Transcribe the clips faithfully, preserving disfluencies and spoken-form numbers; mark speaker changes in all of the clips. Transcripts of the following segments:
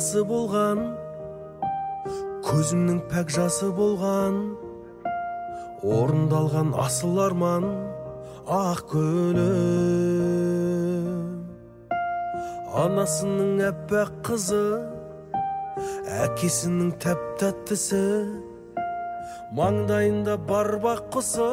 Speaker 1: басы болған, көзімнің пәк жасы болған, орындалған асыл арман ақ гүлім. Анасының әппақ қызы, әкесінің тәп-тәттісі, маңдайында бар бақ құсы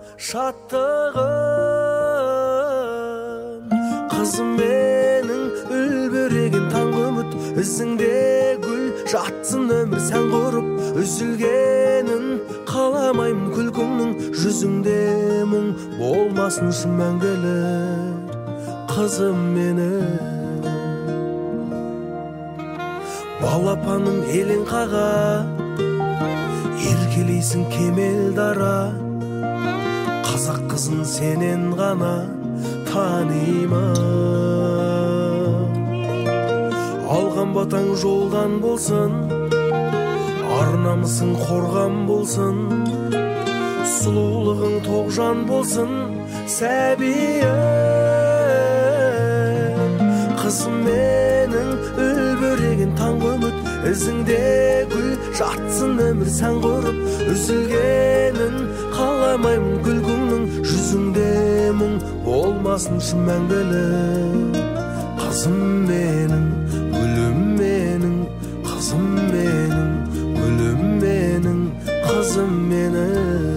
Speaker 1: шаттығым. Қызым менің үлбіреген таңғы үміт, ізіңде гүл жатсын өмір сән құрып. Үзілгенін қаламаймын күлкіңнің, жүзіңде мұң болмасыншы мәңгілік. Қызым менің балапаным елең қаға, еркелейсің кемел дара. Қазақ қызын сенен ғана танимын. Алған батаң жолдан болсын, арнамысың қорған болсын, сұлулығың тоғжан болсын сәбиім. Қызым менің үлбіреген таңғы үміт, ізіңде гүл жатсын өмір сән құрып. Үзілгенін қаламаймын күлкіңнің, жүзіңде мұң болмасыншы мәңгілік. Қызым менің, гүлім менің, қызым менің, гүлім менің, қызым менің.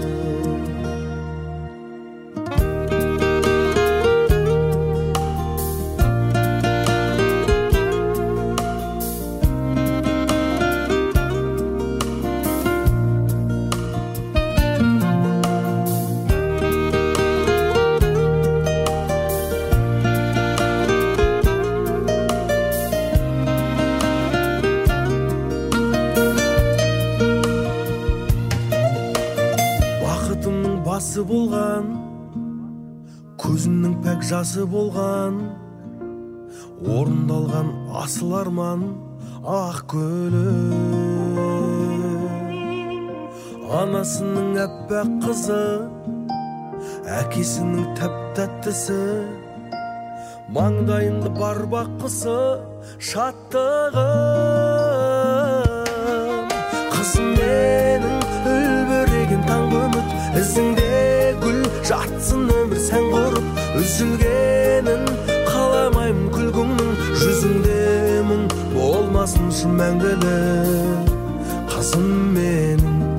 Speaker 1: Басы болған, көзімнің пәк жасы болған, орындалған асыл арман ақ гүлім. Анасының әппақ қызы, әкесінің тәп-тәттісі, маңдайында бар бақ құсы шаттығым. Қызым менің үлбіреген таңғы үміт, ізіңде гүл жатсын өмір сән құрып. Үзілгенін қаламаймын күлкіңнің, жүзіңде мұң болмасыншы мәңгілік. Қызым менің